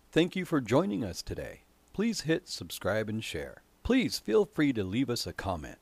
Thank you for joining us today. Please hit subscribe and share. Please feel free to leave us a comment.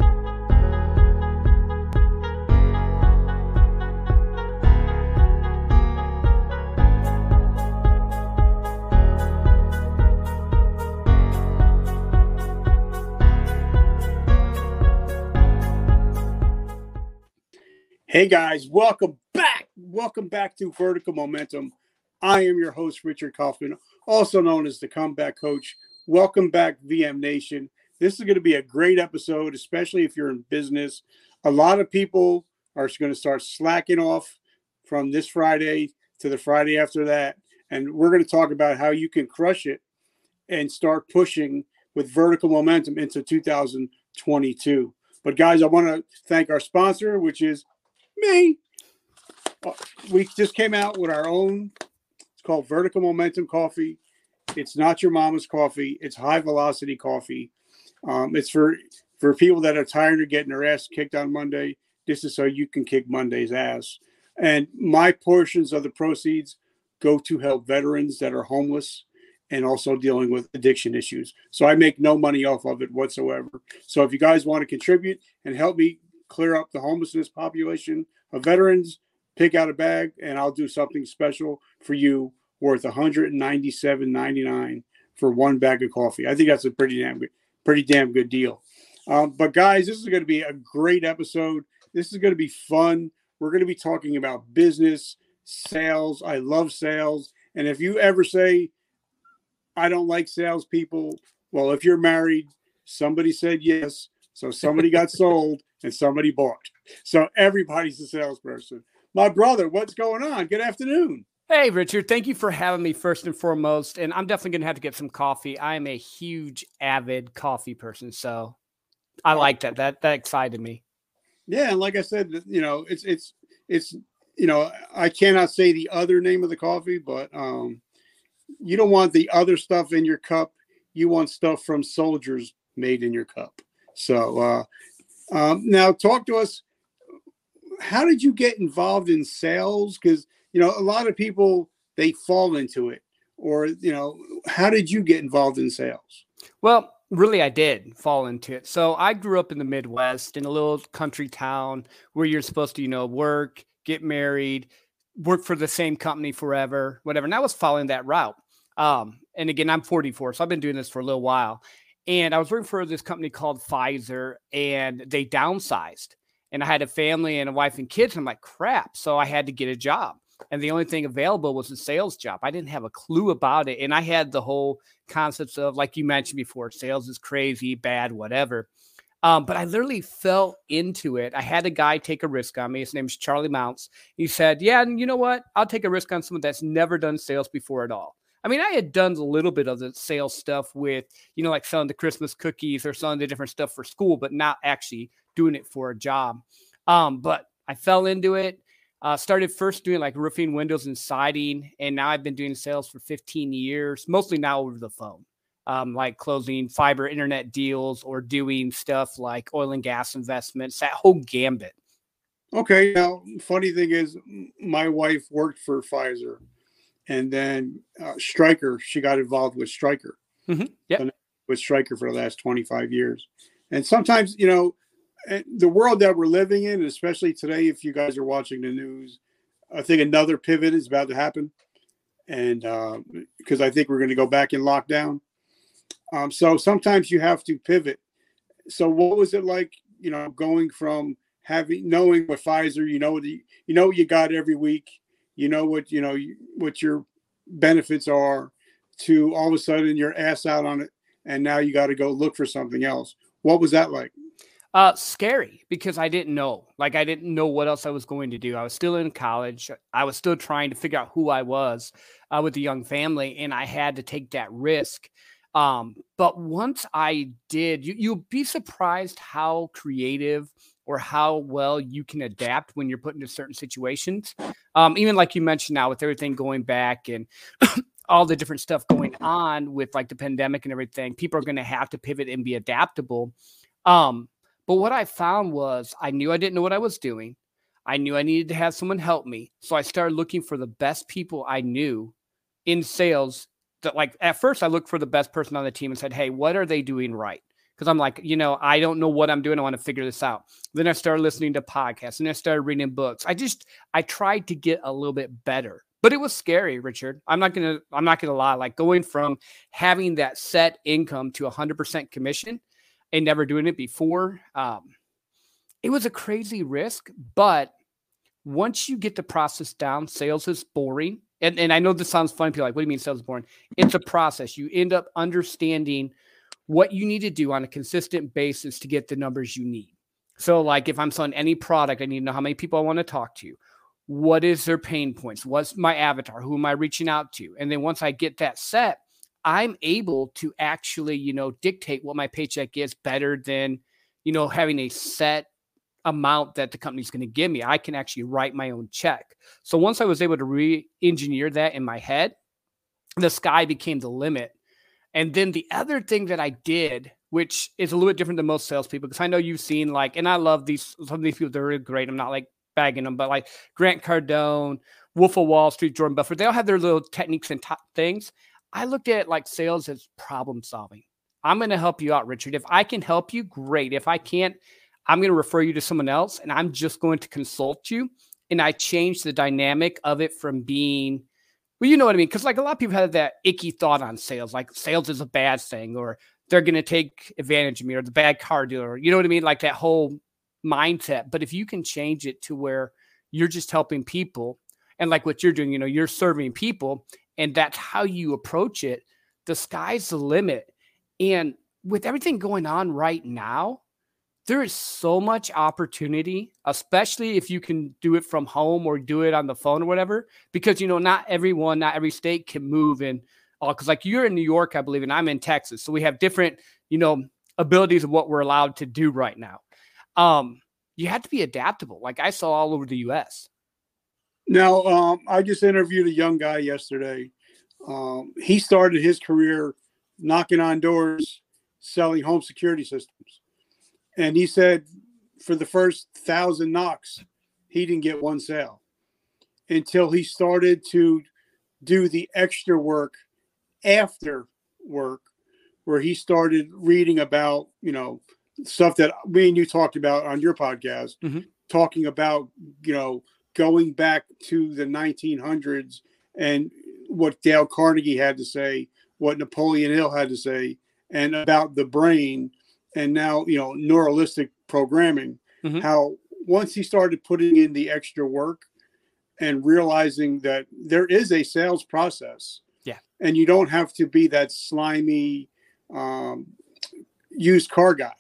Hey guys, welcome back. Welcome back to Vertical Momentum. I am your host, Richard Kaufman, also known as the Comeback Coach. Welcome back, VM Nation. This is going to be a great episode, especially if you're in business. A lot of people are going to start slacking off from this Friday to the Friday after that. And we're going to talk about how you can crush it and start pushing with vertical momentum into 2022. But guys, I want to thank our sponsor, which is me. We just came out with our own. It's called Vertical Momentum Coffee. It's not your mama's coffee. It's high velocity coffee. It's for people that are tired of getting their ass kicked on Monday. This is so you can kick Monday's ass. And my portions of the proceeds go to help veterans that are homeless and also dealing with addiction issues. So I make no money off of it whatsoever. So if you guys want to contribute and help me clear up the homelessness population of veterans, pick out a bag and I'll do something special for you worth $197.99 for one bag of coffee. I think that's a pretty damn good deal. But guys, this is going to be a great episode. This is going to be fun. We're going to be talking about business, sales. I love sales. And if you ever say, I don't like salespeople, well, if you're married, somebody said yes. So somebody got sold and somebody bought. So everybody's a salesperson. My brother, what's going on? Good afternoon. Hey, Richard. Thank you for having me first and foremost. And I'm definitely going to have to get some coffee. I am a huge, avid coffee person. So I like that. That excited me. Yeah. And like I said, it's I cannot say the other name of the coffee, but you don't want the other stuff in your cup. You want stuff from soldiers made in your cup. So now talk to us. How did you get involved in sales? Because, a lot of people, they fall into it. Or, how did you get involved in sales? Well, really, I did fall into it. So I grew up in the Midwest in a little country town where you're supposed to, work, get married, work for the same company forever, whatever. And I was following that route. And again, I'm 44, so I've been doing this for a little while. And I was working for this company called Pfizer, and they downsized. And I had a family and a wife and kids, and I'm like, crap. So I had to get a job. And the only thing available was a sales job. I didn't have a clue about it. And I had the whole concepts of, like you mentioned before, sales is crazy, bad, whatever. But I literally fell into it. I had a guy take a risk on me. His name's Charlie Mounts. He said, yeah, and you know what? I'll take a risk on someone that's never done sales before at all. I mean, I had done a little bit of the sales stuff with, like selling the Christmas cookies or selling the different stuff for school, but not actually doing it for a job. But I fell into it. Started first doing like roofing, windows, and siding. And now I've been doing sales for 15 years, mostly now over the phone, like closing fiber internet deals or doing stuff like oil and gas investments, that whole gambit. Okay. Now, funny thing is, my wife worked for Pfizer, and then Stryker, she got involved with Stryker. Mm-hmm. Yeah. With Stryker for the last 25 years. And sometimes, the world that we're living in, especially today, if you guys are watching the news, I think another pivot is about to happen. And because I think we're going to go back in lockdown. So sometimes you have to pivot. So what was it like, going from knowing what Pfizer, what you got every week, what your benefits are, to all of a sudden you're ass out on it. And now you got to go look for something else. What was that like? Scary, because I didn't know. Like, I didn't know what else I was going to do. I was still in college. I was still trying to figure out who I was with a young family, and I had to take that risk. But once I did, you'll be surprised how creative or how well you can adapt when you're put into certain situations. Even like you mentioned now, with everything going back and all the different stuff going on with like the pandemic and everything, people are going to have to pivot and be adaptable. But what I found was I knew I didn't know what I was doing. I knew I needed to have someone help me. So I started looking for the best people I knew in sales like at first I looked for the best person on the team and said, hey, what are they doing right? Because I'm like, I don't know what I'm doing. I want to figure this out. Then I started listening to podcasts and I started reading books. I tried to get a little bit better, but it was scary, Richard. I'm not going to lie. Like going from having that set income to 100% commission and never doing it before. It was a crazy risk, but once you get the process down, sales is boring. And I know this sounds funny. People are like, what do you mean sales is boring? It's a process. You end up understanding what you need to do on a consistent basis to get the numbers you need. So like if I'm selling any product, I need to know how many people I want to talk to. What is their pain points? What's my avatar? Who am I reaching out to? And then once I get that set, I'm able to actually, dictate what my paycheck is better than, having a set amount that the company's going to give me. I can actually write my own check. So once I was able to re-engineer that in my head, the sky became the limit. And then the other thing that I did, which is a little bit different than most salespeople, because I know you've seen and I love some of these people, they're really great. I'm not like bagging them, but like Grant Cardone, Wolf of Wall Street, Jordan Buffett, they all have their little techniques and things. I looked at like sales as problem solving. I'm going to help you out, Richard. If I can help you, great. If I can't, I'm going to refer you to someone else and I'm just going to consult you. And I changed the dynamic of it from being, well, you know what I mean? Because like a lot of people have that icky thought on sales, like sales is a bad thing, or they're going to take advantage of me, or the bad car dealer. You know what I mean? Like that whole mindset. But if you can change it to where you're just helping people, and like what you're doing, you're serving people, and that's how you approach it, the sky's the limit. And with everything going on right now, there is so much opportunity, especially if you can do it from home or do it on the phone or whatever, because, not every state can move in. Because like you're in New York, I believe, and I'm in Texas. So we have different, abilities of what we're allowed to do right now. You have to be adaptable. Like I saw all over the U.S. Now, I just interviewed a young guy yesterday. He started his career knocking on doors, selling home security systems. And he said for the first 1,000 knocks, he didn't get one sale until he started to do the extra work after work, where he started reading about, stuff that me and you talked about on your podcast, talking about, going back to the 1900s and what Dale Carnegie had to say, what Napoleon Hill had to say, and about the brain. And now, neuralistic programming, how once he started putting in the extra work and realizing that there is a sales process. Yeah. And you don't have to be that slimy used car guy.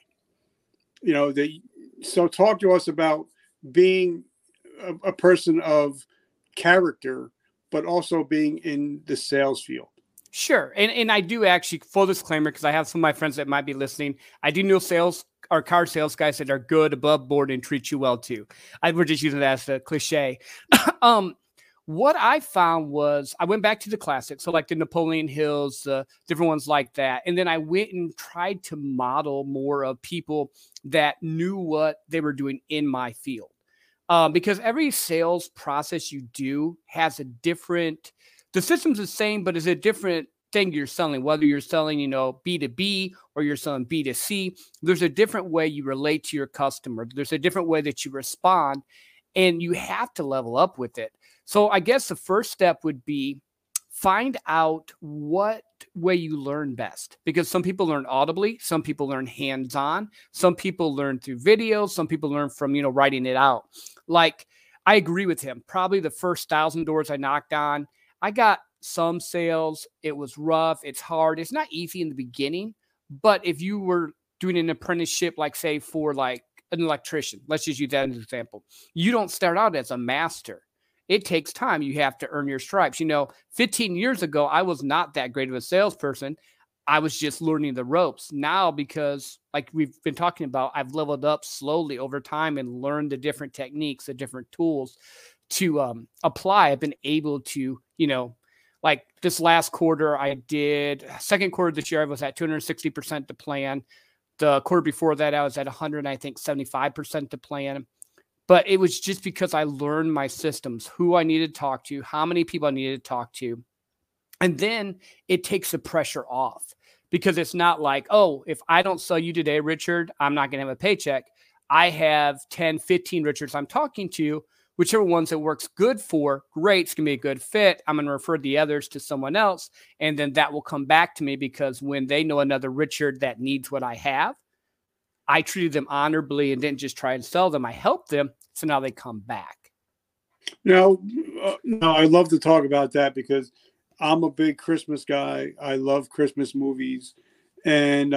So talk to us about being a person of character, but also being in the sales field. Sure. And I do actually, full disclaimer, because I have some of my friends that might be listening, I do know car sales guys that are good, above board, and treat you well too. We're just using that as a cliche. What I found was I went back to the classics, so like the Napoleon Hills, different ones like that. And then I went and tried to model more of people that knew what they were doing in my field. Because every sales process you do has a different, the system's the same, but it's a different thing you're selling, whether you're selling, B2B or you're selling B2C. There's a different way you relate to your customer. There's a different way that you respond, and you have to level up with it. So I guess the first step would be find out what way you learn best, because some people learn audibly, some people learn hands-on, some people learn through videos, some people learn from, writing it out. Like I agree with him. Probably the first 1,000 doors I knocked on, I got some sales. It was rough. It's hard. It's not easy in the beginning, but if you were doing an apprenticeship, like say for like an electrician, let's just use that as an example. You don't start out as a master. It takes time. You have to earn your stripes. 15 years ago, I was not that great of a salesperson. I was just learning the ropes. Now, because like we've been talking about, I've leveled up slowly over time and learned the different techniques, the different tools to apply. I've been able to, like this last quarter second quarter this year, I was at 260% to plan. The quarter before that, I was at 75% to plan. But it was just because I learned my systems, who I needed to talk to, how many people I needed to talk to. And then it takes the pressure off, because it's not like, oh, if I don't sell you today, Richard, I'm not going to have a paycheck. I have 10, 15 Richards I'm talking to, whichever ones it works good for, great, it's going to be a good fit. I'm going to refer the others to someone else, and then that will come back to me, because when they know another Richard that needs what I have, I treated them honorably and didn't just try and sell them. I helped them, so now they come back. No, I love to talk about that because I'm a big Christmas guy. I love Christmas movies, and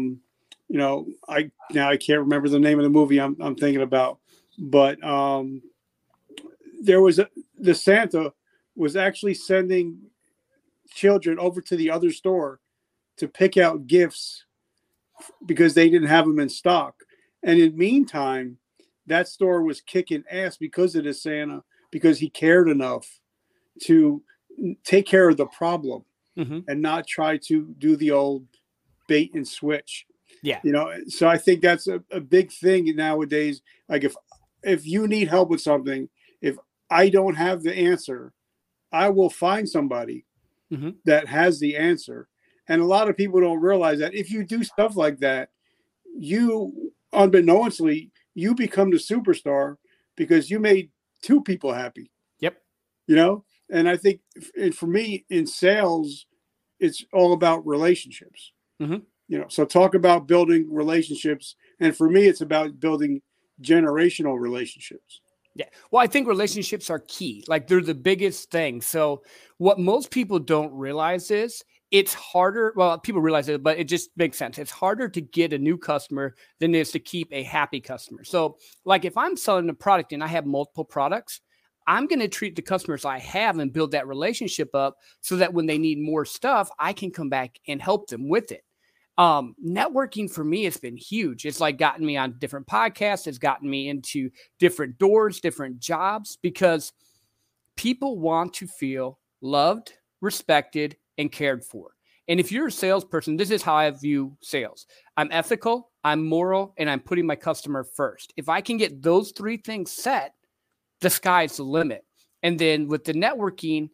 I can't remember the name of the movie I'm thinking about, but there was the Santa was actually sending children over to the other store to pick out gifts because they didn't have them in stock. And in the meantime, that store was kicking ass because of the Santa, because he cared enough to take care of the problem and not try to do the old bait and switch. Yeah. So I think that's a big thing nowadays. Like if you need help with something, if I don't have the answer, I will find somebody that has the answer. And a lot of people don't realize that if you do stuff like that, you unbeknownstly, you become the superstar because you made two people happy. Yep. And I think for me in sales, it's all about relationships. So talk about building relationships. And for me, it's about building generational relationships. Yeah. Well, I think relationships are key. Like, they're the biggest thing. So what most people don't realize is it's harder. Well, people realize it, but it just makes sense. It's harder to get a new customer than it is to keep a happy customer. So like if I'm selling a product and I have multiple products, I'm going to treat the customers I have and build that relationship up so that when they need more stuff, I can come back and help them with it. Networking for me has been huge. It's like gotten me on different podcasts. It's gotten me into different doors, different jobs, because people want to feel loved, respected, and cared for. And if you're a salesperson, this is how I view sales. I'm ethical, I'm moral, and I'm putting my customer first. If I can get those three things set, the sky's the limit. And then with the networking,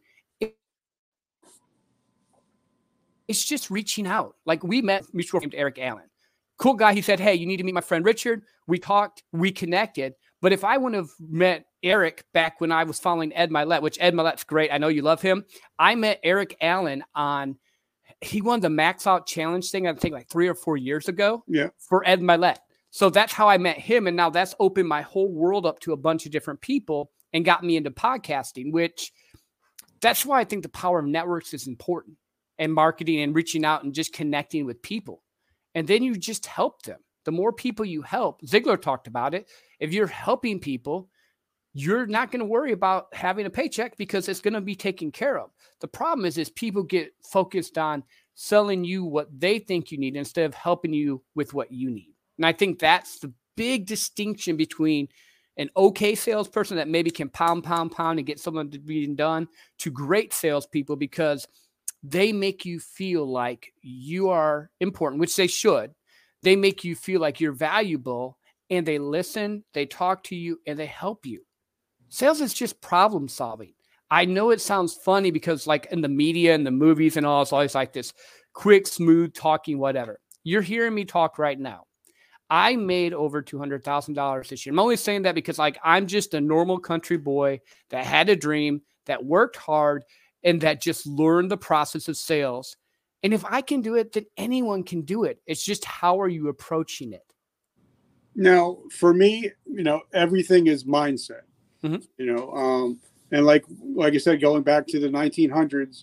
it's just reaching out. Like, we met mutual friend Eric Allen. Cool guy. He said, hey, you need to meet my friend Richard. We talked, we connected. But if I wouldn't have met Eric back when I was following Ed Mylett, which Ed Mylett's great, I know you love him. I met Eric Allen he won the Max Out Challenge thing, I think like 3 or 4 years ago for Ed Mylett. So that's how I met him. And now that's opened my whole world up to a bunch of different people and got me into podcasting, which that's why I think the power of networks is important, and marketing and reaching out and just connecting with people. And then you just help them. The more people you help, Ziegler talked about it. If you're helping people, you're not going to worry about having a paycheck because it's going to be taken care of. The problem is people get focused on selling you what they think you need instead of helping you with what you need. And I think that's the big distinction between an okay salesperson that maybe can pound and get something to be done to great salespeople, because they make you feel like you are important, which they should. They make you feel like you're valuable, and they listen, they talk to you, and they help you. Sales is just problem solving. I know it sounds funny because like in the media and the movies and all, it's always like this quick, smooth talking, whatever. You're hearing me talk right now. I made over $200,000 this year. I'm only saying that because like I'm just a normal country boy that had a dream, that worked hard, and that just learned the process of sales. And if I can do it, then anyone can do it. It's just, how are you approaching it? Now, for me, everything is mindset. And like I said, going back to the 1900s,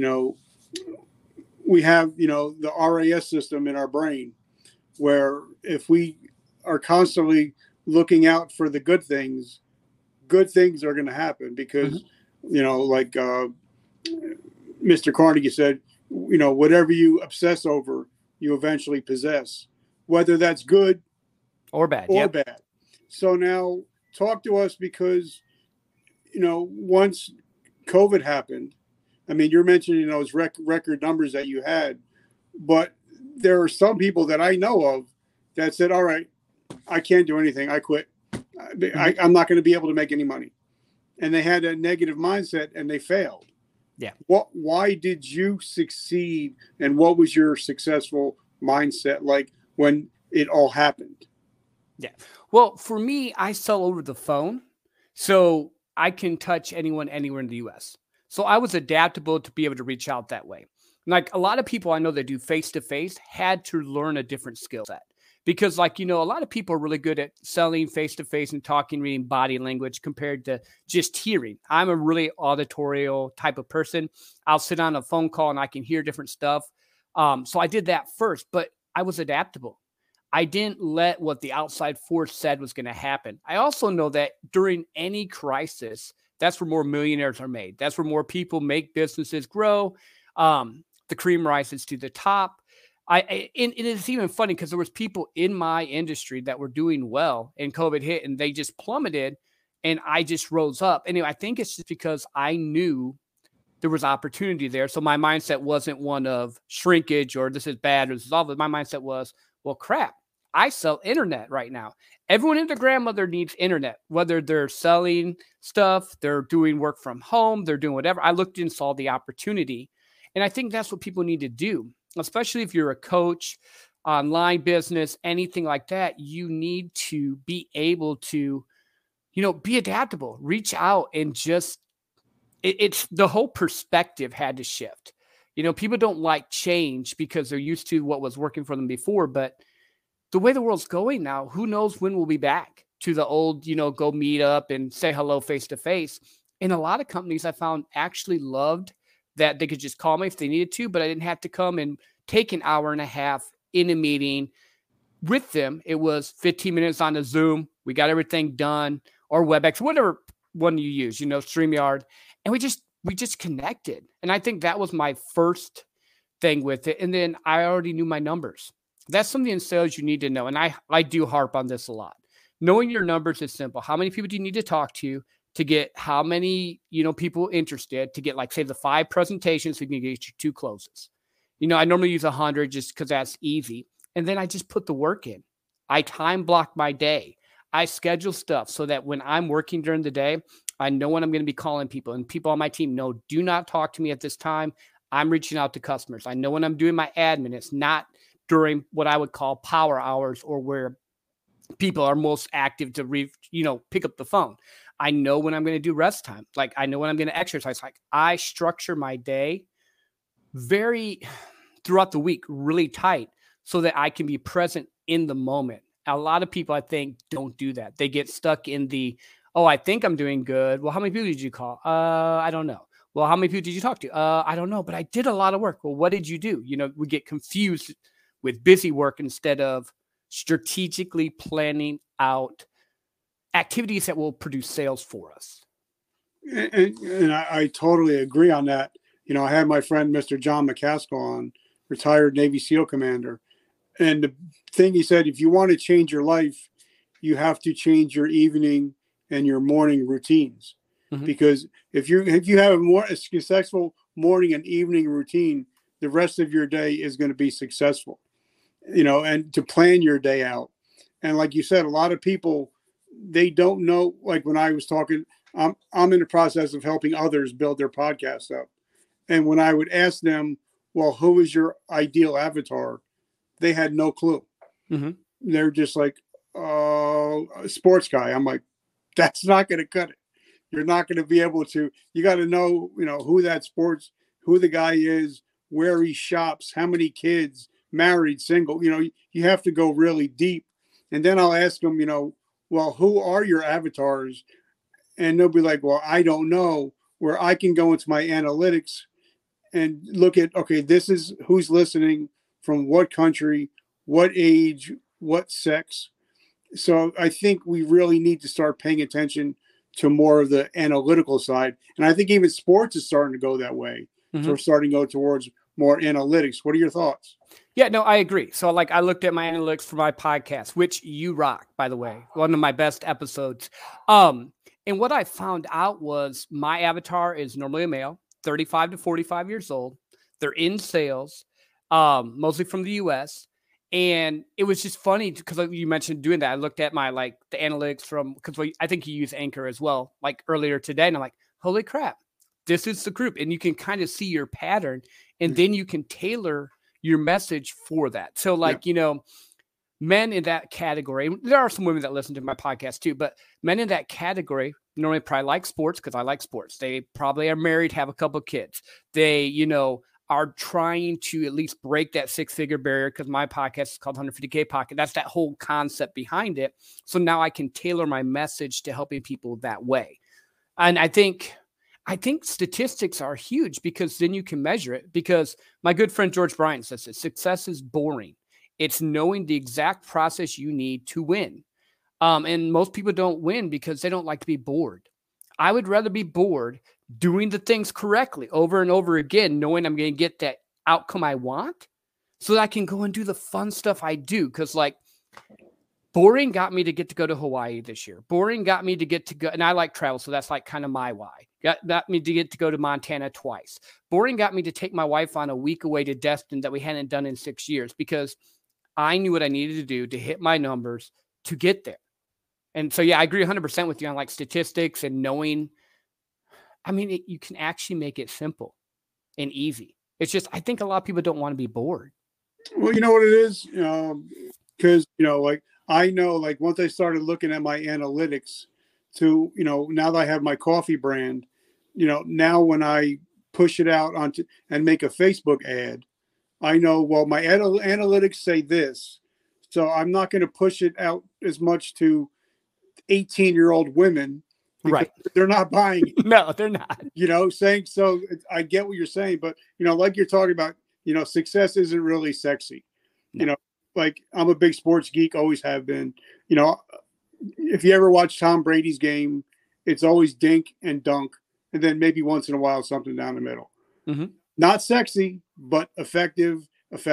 we have, the RAS system in our brain, where if we are constantly looking out for the good things are going to happen because, like Mr. Carnegie said, whatever you obsess over, you eventually possess, whether that's good or bad. Bad. So now talk to us because, once COVID happened, I mean, you're mentioning those record numbers that you had, but there are some people that I know of that said, all right, I can't do anything. I quit. I'm not going to be able to make any money. And they had a negative mindset and they failed. Yeah. Why did you succeed, and what was your successful mindset like when it all happened? Yeah. Well, for me, I sell over the phone. So I can touch anyone anywhere in the US. So I was adaptable to be able to reach out that way. Like a lot of people I know that do face to face had to learn a different skill set because, like, a lot of people are really good at selling face to face and talking, reading body language compared to just hearing. I'm a really auditorial type of person. I'll sit on a phone call and I can hear different stuff. So I did that first, but I was adaptable. I didn't let what the outside force said was going to happen. I also know that during any crisis, that's where more millionaires are made. That's where more people make businesses grow. The cream rises to the top. And it's even funny because there was people in my industry that were doing well and COVID hit and they just plummeted and I just rose up. Anyway, I think it's just because I knew there was opportunity there. So my mindset wasn't one of shrinkage or this is bad or this is awful. My mindset was, well, crap. I sell internet right now. Everyone and their grandmother needs internet, whether they're selling stuff, they're doing work from home, they're doing whatever. I looked and saw the opportunity. And I think that's what people need to do, especially if you're a coach, online business, anything like that. You need to be able to, be adaptable, reach out and just, it's the whole perspective had to shift. People don't like change because they're used to what was working for them before, but the way the world's going now, who knows when we'll be back to the old, go meet up and say hello face to face. And a lot of companies I found actually loved that they could just call me if they needed to, but I didn't have to come and take an hour and a half in a meeting with them. It was 15 minutes on a Zoom. We got everything done, or WebEx, whatever one you use, StreamYard. And we just connected. And I think that was my first thing with it. And then I already knew my numbers. That's something in sales you need to know. And I do harp on this a lot. Knowing your numbers is simple. How many people do you need to talk to get how many, people interested to get, like, say, the 5 presentations so you can get your 2 closes. I normally use 100 just because that's easy. And then I just put the work in. I time block my day. I schedule stuff so that when I'm working during the day, I know when I'm going to be calling people. And people on my team know, do not talk to me at this time. I'm reaching out to customers. I know when I'm doing my admin, it's not during what I would call power hours or where people are most active to pick up the phone. I know when I'm going to do rest time. Like I know when I'm going to exercise. Like I structure my day very throughout the week, really tight so that I can be present in the moment. A lot of people, I think, don't do that. They get stuck in the, oh, I think I'm doing good. Well, how many people did you call? I don't know. Well, how many people did you talk to? I don't know, but I did a lot of work. Well, what did you do? We get confused with busy work instead of strategically planning out activities that will produce sales for us. And I totally agree on that. I had my friend, Mr. John McCaskill, on, retired Navy SEAL commander. And the thing he said, if you want to change your life, you have to change your evening and your morning routines. Mm-hmm. Because if you have a successful morning and evening routine, the rest of your day is going to be successful. And to plan your day out. And like you said, a lot of people, they don't know, like when I was talking, I'm in the process of helping others build their podcasts up. And when I would ask them, well, who is your ideal avatar? They had no clue. Mm-hmm. They're just like, a sports guy. I'm like, that's not going to cut it. You're not going to be able to, you got to know, who the guy is, where he shops, how many kids, married, single, you have to go really deep. And then I'll ask them, well, who are your avatars? And they'll be like, well, I don't know, where I can go into my analytics and look at, okay, this is who's listening, from what country, what age, what sex. So I think we really need to start paying attention to more of the analytical side. And I think even sports is starting to go that way. Mm-hmm. So we're starting to go towards more analytics. What are your thoughts? Yeah, no, I agree. So I looked at my analytics for my podcast, which you rock, by the way, one of my best episodes. And what I found out was my avatar is normally a male, 35 to 45 years old. They're in sales, mostly from the US. And it was just funny because you mentioned doing that. I looked at my, the analytics because I think you use Anchor as well, like earlier today. And I'm like, holy crap, this is the group, and you can kind of see your pattern, and then you can tailor your message for that. So like, men in that category, there are some women that listen to my podcast too, but men in that category normally probably like sports because I like sports. They probably are married, have a couple of kids. They, are trying to at least break that 6-figure barrier because my podcast is called 150K Pocket. That's that whole concept behind it. So now I can tailor my message to helping people that way. And I think statistics are huge because then you can measure it, because my good friend George Bryant says that success is boring. It's knowing the exact process you need to win. And most people don't win because they don't like to be bored. I would rather be bored doing the things correctly over and over again, knowing I'm going to get that outcome I want so that I can go and do the fun stuff I do. Because like boring got me to get to go to Hawaii this year. Boring got me to get to go, and I like travel, so that's like kind of my why. Got me to get to go to Montana twice. Boring got me to take my wife on a week away to Destin that we hadn't done in 6 years because I knew what I needed to do to hit my numbers to get there. And so, yeah, I agree 100% with you on like statistics and knowing. I mean, you can actually make it simple and easy. It's just, I think a lot of people don't want to be bored. Well, you know what it is? Because, like I know, like once I started looking at my analytics to, now that I have my coffee brand, now when I push it out onto and make a Facebook ad, I know, well, my analytics say this, so I'm not going to push it out as much to 18-year-old women. Right. They're not buying it. No, they're not. Saying so. I get what you're saying, but, like you're talking about, success isn't really sexy. No. Like I'm a big sports geek, always have been. If you ever watch Tom Brady's game, it's always dink and dunk, and then maybe once in a while something down the middle. Mm-hmm. Not sexy, but effective.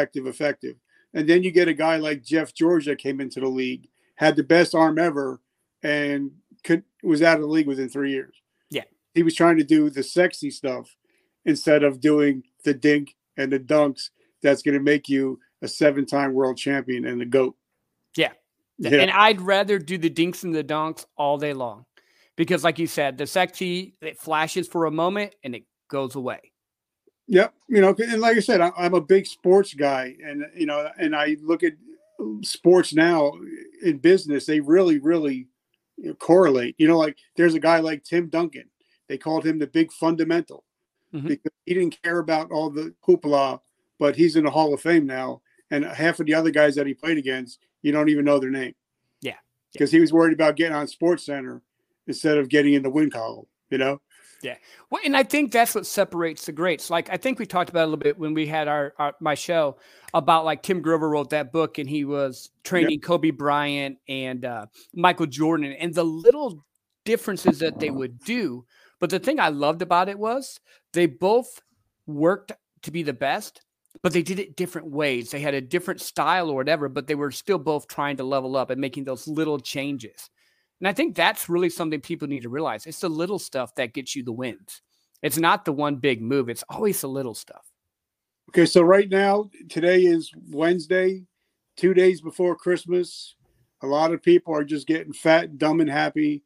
And then you get a guy like Jeff George that came into the league, had the best arm ever, and was out of the league within 3 years. Yeah. He was trying to do the sexy stuff instead of doing the dink and the dunks that's going to make you a 7-time world champion and the GOAT. Yeah. And I'd rather do the dinks and the dunks all day long because like you said, the sexy, it flashes for a moment and it goes away. Yep. And like I said, I'm a big sports guy, and, and I look at sports now in business, they really, really correlate. Like there's a guy like Tim Duncan. They called him the big fundamental because he didn't care about all the hoopla, but he's in the Hall of Fame now. And half of the other guys that he played against, you don't even know their name. Yeah. Because he was worried about getting on SportsCenter instead of getting in the win column, Yeah. Well, and I think that's what separates the greats. Like, I think we talked about it a little bit when we had my show about like Tim Grover wrote that book and he was training Kobe Bryant and Michael Jordan and the little differences that they would do. But the thing I loved about it was they both worked to be the best, but they did it different ways. They had a different style or whatever, but they were still both trying to level up and making those little changes. And I think that's really something people need to realize. It's the little stuff that gets you the wins. It's not the one big move. It's always the little stuff. Okay, so right now, today is Wednesday, 2 days before Christmas. A lot of people are just getting fat, dumb, and happy,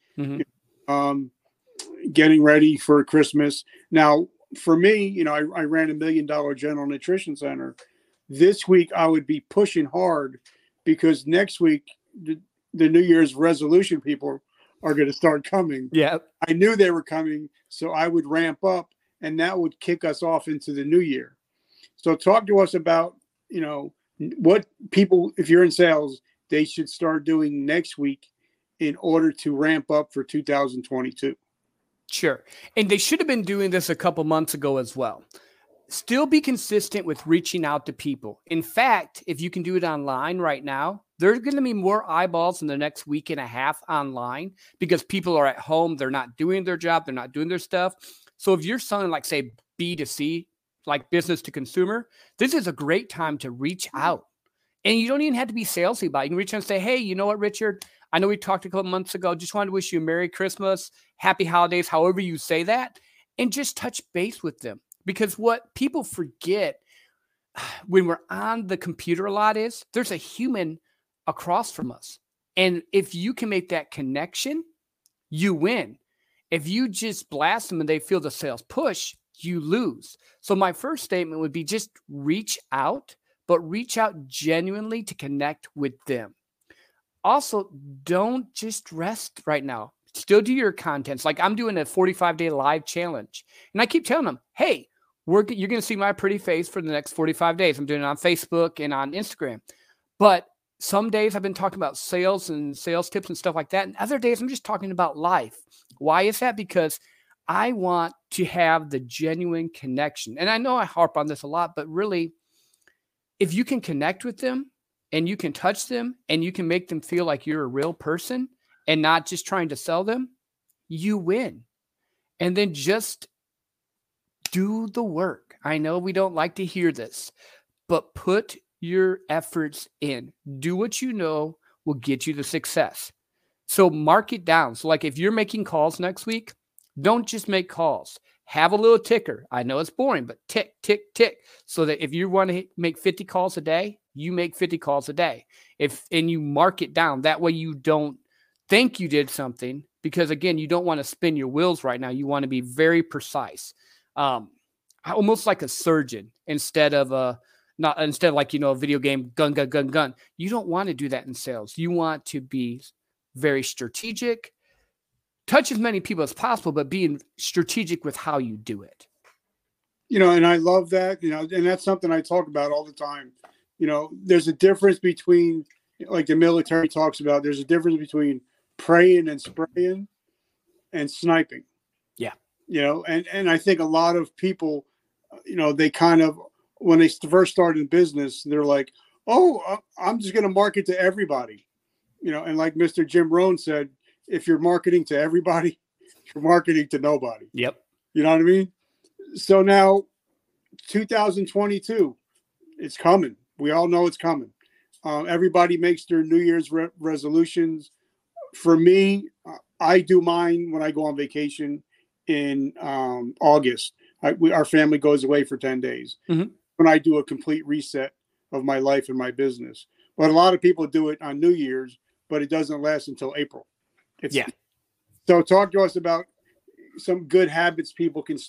getting ready for Christmas. Now, for me, I ran $1 million general nutrition center. This week, I would be pushing hard because next week, the New Year's resolution people are going to start coming. Yeah. I knew they were coming, so I would ramp up, and that would kick us off into the new year. So talk to us about, what people, if you're in sales, they should start doing next week in order to ramp up for 2022. Sure. And they should have been doing this a couple months ago as well. Still be consistent with reaching out to people. In fact, if you can do it online right now, there's going to be more eyeballs in the next week and a half online because people are at home. They're not doing their job. They're not doing their stuff. So if you're selling like, say, B2C, like business to consumer, this is a great time to reach out. And you don't even have to be salesy about it. You can reach out and say, hey, you know what, Richard? I know we talked a couple months ago. Just wanted to wish you a Merry Christmas, Happy Holidays, however you say that, and just touch base with them. Because what people forget when we're on the computer a lot is there's a human across from us. And if you can make that connection, you win. If you just blast them and they feel the sales push, you lose. So my first statement would be just reach out, but reach out genuinely to connect with them. Also, don't just rest right now. Still do your contents. Like I'm doing a 45-day live challenge. And I keep telling them, hey, you're going to see my pretty face for the next 45 days. I'm doing it on Facebook and on Instagram. But some days I've been talking about sales and sales tips and stuff like that. And other days I'm just talking about life. Why is that? Because I want to have the genuine connection. And I know I harp on this a lot, but really, if you can connect with them and you can touch them and you can make them feel like you're a real person and not just trying to sell them, you win. And then just do the work. I know we don't like to hear this, but put your efforts in. Do what you know will get you the success. So mark it down. So like if you're making calls next week, don't just make calls. Have a little ticker. I know it's boring, but tick, tick, tick. So that if you want to make 50 calls a day, you make 50 calls a day. And you mark it down. That way you don't think you did something, because again, you don't want to spin your wheels right now. You want to be very precise. Almost like a surgeon instead of a video game, gun, gun, gun, gun. You don't want to do that in sales. You want to be very strategic, touch as many people as possible, but being strategic with how you do it. And I love that, and that's something I talk about all the time. There's a difference between, like the military talks about, there's a difference between praying and spraying and sniping. Yeah. And I think a lot of people, they kind of, when they first start in business, they're like, oh, I'm just going to market to everybody. And like Mr. Jim Rohn said, if you're marketing to everybody, you're marketing to nobody. Yep. You know what I mean? So now 2022, it's coming. We all know it's coming. Everybody makes their New Year's resolutions. For me, I do mine when I go on vacation in August. Our family goes away for 10 days. Mm-hmm. When I do a complete reset of my life and my business. But a lot of people do it on New Year's, but it doesn't last until April. Yeah. So talk to us about some good habits people can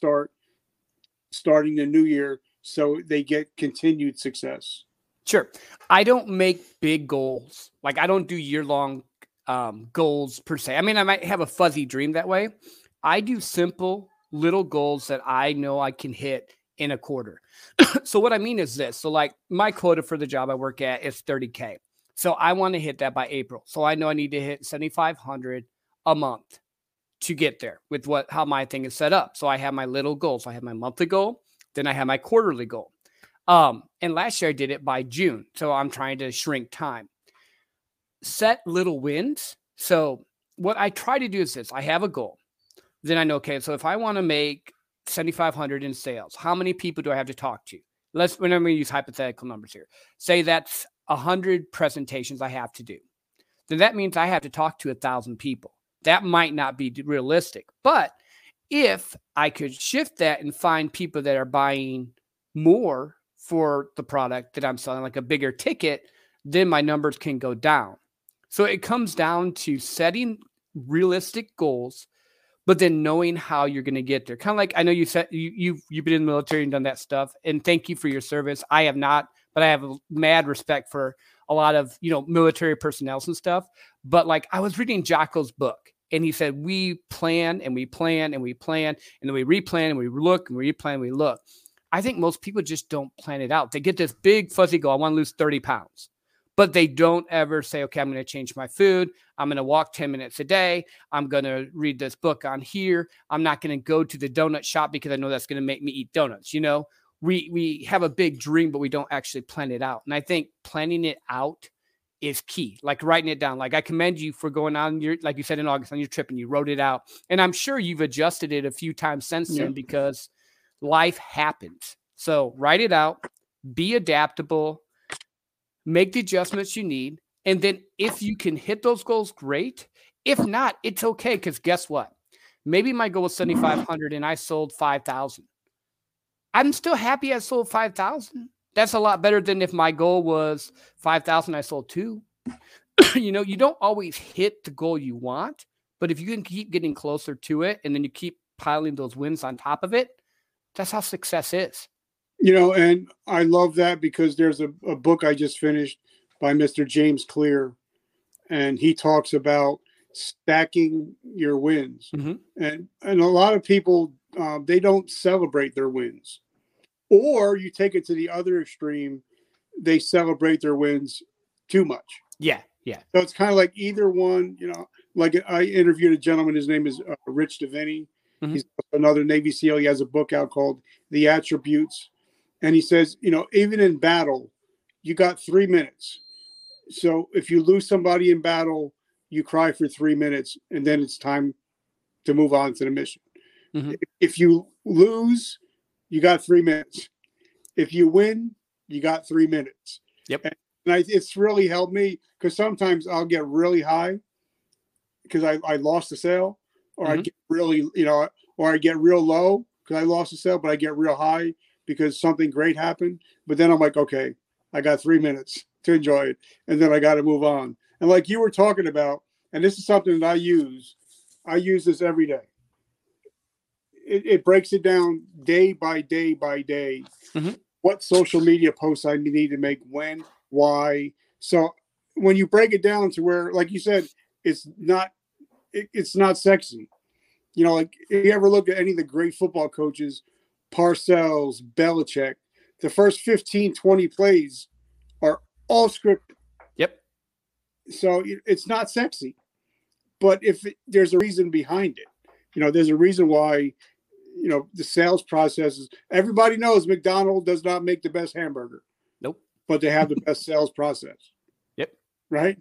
starting the new year so they get continued success. Sure. I don't make big goals. Like I don't do year-long goals per se. I mean, I might have a fuzzy dream that way. I do simple little goals that I know I can hit in a quarter. So what I mean is this. So like my quota for the job I work at is 30K. So I want to hit that by April. So I know I need to hit 7,500 a month to get there with how my thing is set up. So I have my little goals. So I have my monthly goal. Then I have my quarterly goal. And last year I did it by June. So I'm trying to shrink time. Set little wins. So what I try to do is this. I have a goal. Then I know, okay, so if I want to make 7,500 in sales, how many people do I have to talk to? When I'm going to use hypothetical numbers here. Say that's 100 presentations I have to do. Then that means I have to talk to 1,000 people. That might not be realistic. But if I could shift that and find people that are buying more for the product that I'm selling, like a bigger ticket, then my numbers can go down. So it comes down to setting realistic goals, but then knowing how you're going to get there. Kind of like, I know you said you've been in the military and done that stuff, and thank you for your service. I have not, but I have a mad respect for a lot of, military personnel and stuff. But like I was reading Jocko's book, and he said, we plan and we plan and we plan, and then we replan and we look and we replan and we look. I think most people just don't plan it out. They get this big fuzzy goal. I want to lose 30 pounds. But they don't ever say, okay, I'm going to change my food. I'm going to walk 10 minutes a day. I'm going to read this book on here. I'm not going to go to the donut shop because I know that's going to make me eat donuts. We have a big dream, but we don't actually plan it out. And I think planning it out is key, like writing it down. Like I commend you for going on like you said in August on your trip and you wrote it out. And I'm sure you've adjusted it a few times since then because life happens. So write it out, be adaptable, make the adjustments you need. And then if you can hit those goals, great. If not, it's okay. Because guess what? Maybe my goal was 7,500 and I sold 5,000. I'm still happy I sold 5,000. That's a lot better than if my goal was 5,000, I sold 2. You don't always hit the goal you want, But if you can keep getting closer to it and then you keep piling those wins on top of it, that's how success is. And I love that because there's a book I just finished by Mr. James Clear, and he talks about stacking your wins. And a lot of people, they don't celebrate their wins. Or you take it to the other extreme, they celebrate their wins too much. Yeah. So it's kind of like either one, like I interviewed a gentleman, his name is Rich Devaney. He's another Navy SEAL. He has a book out called The Attributes. And he says, even in battle, you got 3 minutes. So if you lose somebody in battle, you cry for 3 minutes, and then it's time to move on to the mission. If you lose, you got 3 minutes. If you win, you got 3 minutes. Yep. And it's really helped me because sometimes I'll get really high because I lost a sale, or I get really, or I get real low because I lost a sale, but I get real high because something great happened. But then I'm like, okay, I got 3 minutes to enjoy it, and then I got to move on. And like you were talking about, and this is something that I use this every day. It breaks it down day by day by day. What social media posts I need to make, when, why. So when you break it down to where, like you said, it's not sexy. Like if you ever look at any of the great football coaches, Parcells, Belichick, the first 15, 20 plays are all scripted. Yep. So it's not sexy, but there's a reason behind it. There's a reason why, the sales processes. Everybody knows McDonald's does not make the best hamburger. Nope. But they have the best sales process. Yep. Right?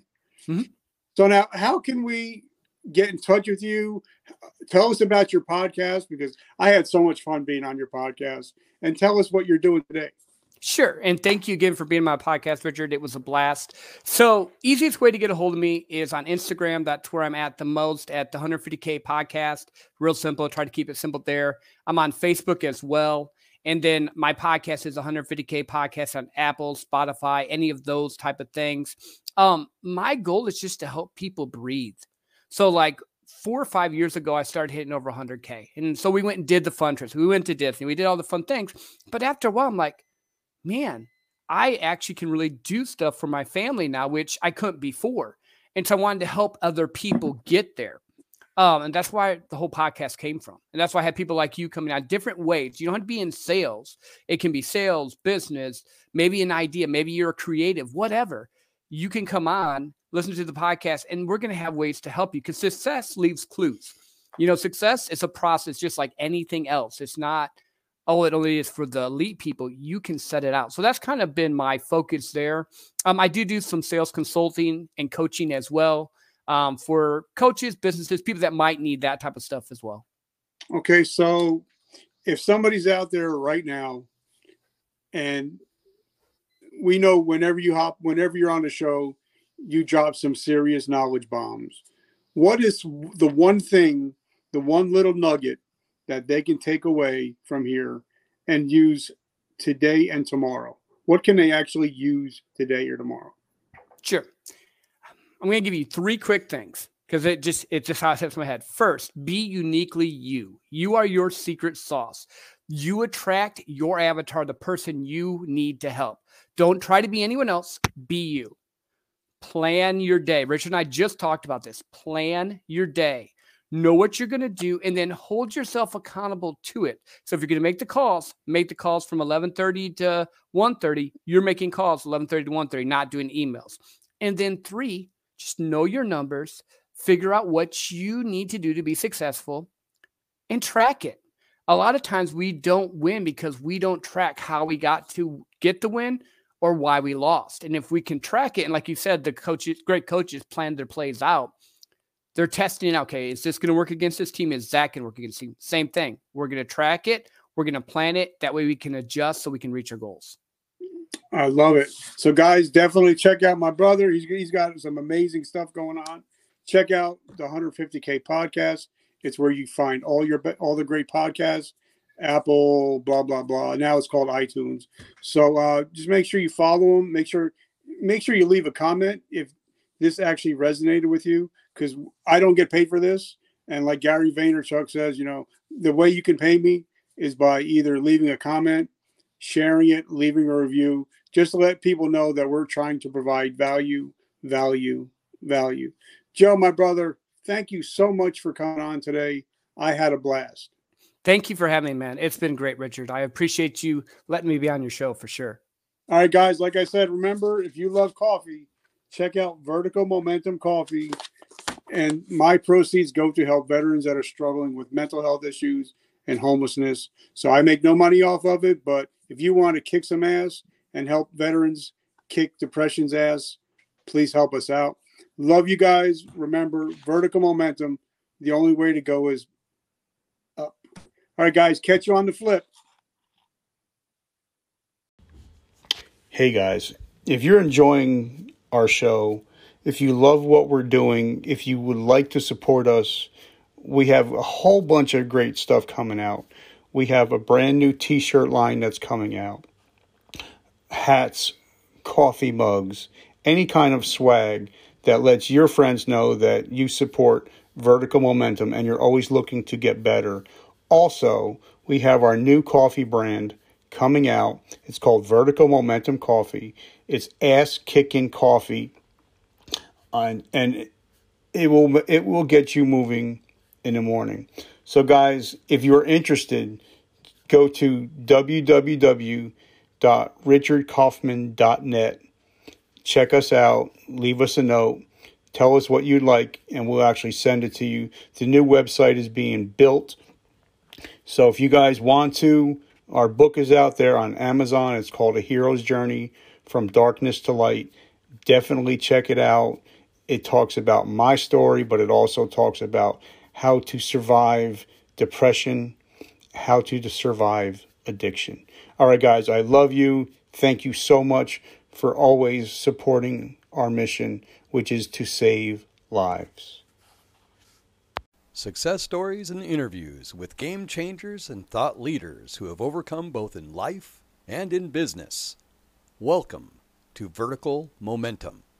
So now, how can we get in touch with you? Tell us about your podcast, because I had so much fun being on your podcast, and tell us what you're doing today. Sure. And thank you again for being on my podcast, Richard. It was a blast. So easiest way to get a hold of me is on Instagram. That's where I'm at the most, at the 150K podcast. Real simple. Try to keep it simple there. I'm on Facebook as well. And then my podcast is 150K podcast on Apple, Spotify, any of those type of things. My goal is just to help people breathe. So like 4 or 5 years ago, I started hitting over 100K. And so we went and did the fun trips. We went to Disney. We did all the fun things. But after a while, I'm like, man, I actually can really do stuff for my family now, which I couldn't before. And so I wanted to help other people get there. And that's why the whole podcast came from. And that's why I had people like you coming out different ways. You don't have to be in sales. It can be sales, business, maybe an idea, maybe you're a creative, whatever. You can come on, listen to the podcast, and we're going to have ways to help you, because success leaves clues. Success is a process just like anything else. It's not, it only is for the elite people. You can set it out. So that's kind of been my focus there. I do some sales consulting and coaching as well, for coaches, businesses, people that might need that type of stuff as well. Okay. So if somebody's out there right now, and we know whenever you're on the show, you drop some serious knowledge bombs. What is the one thing, the one little nugget that they can take away from here and use today and tomorrow? What can they actually use today or tomorrow? Sure. I'm going to give you 3 quick things, because it's just how it sets my head. First, be uniquely you. You are your secret sauce. You attract your avatar, the person you need to help. Don't try to be anyone else. Be you. Plan your day. Richard and I just talked about this. Plan your day. Know what you're going to do, and then hold yourself accountable to it. So if you're going to make the calls from 11:30 to 1:30. You're making calls 11:30 to 1:30, not doing emails. And then 3, just know your numbers, figure out what you need to do to be successful, and track it. A lot of times we don't win because we don't track how we got to get the win or why we lost. And if we can track it, and like you said, great coaches plan their plays out. They're testing, okay, is this going to work against this team? Is that going to work against this team? Same thing. We're going to track it. We're going to plan it. That way we can adjust so we can reach our goals. I love it. So guys, definitely check out my brother. He's got some amazing stuff going on. Check out the 150K podcast. It's where you find all the great podcasts, Apple, blah, blah, blah. Now it's called iTunes. So just make sure you follow him. Make sure you leave a comment if this actually resonated with you, because I don't get paid for this. And like Gary Vaynerchuk says, the way you can pay me is by either leaving a comment, sharing it, leaving a review, just to let people know that we're trying to provide value, value, value. Joe, my brother, thank you so much for coming on today. I had a blast. Thank you for having me, man. It's been great, Richard. I appreciate you letting me be on your show for sure. All right, guys, like I said, remember, if you love coffee, check out Vertical Momentum Coffee. And my proceeds go to help veterans that are struggling with mental health issues and homelessness. So I make no money off of it, but if you want to kick some ass and help veterans kick depression's ass, please help us out. Love you guys. Remember, vertical momentum, the only way to go is up. All right, guys, catch you on the flip. Hey, guys, if you're enjoying our show, if you love what we're doing, if you would like to support us, we have a whole bunch of great stuff coming out. We have a brand new t-shirt line that's coming out. Hats, coffee mugs, any kind of swag that lets your friends know that you support Vertical Momentum and you're always looking to get better. Also, we have our new coffee brand coming out. It's called Vertical Momentum Coffee. It's ass-kicking coffee. And it will get you moving in the morning. So guys, if you're interested, go to www.richardkaufman.net. Check us out, leave us a note, tell us what you'd like, and we'll actually send it to you. The new website is being built. So if you guys want to, our book is out there on Amazon. It's called A Hero's Journey from Darkness to Light. Definitely check it out. It talks about my story, but it also talks about how to survive depression, how to survive addiction. All right, guys, I love you. Thank you so much for always supporting our mission, which is to save lives. Success stories and interviews with game changers and thought leaders who have overcome both in life and in business. Welcome to Vertical Momentum.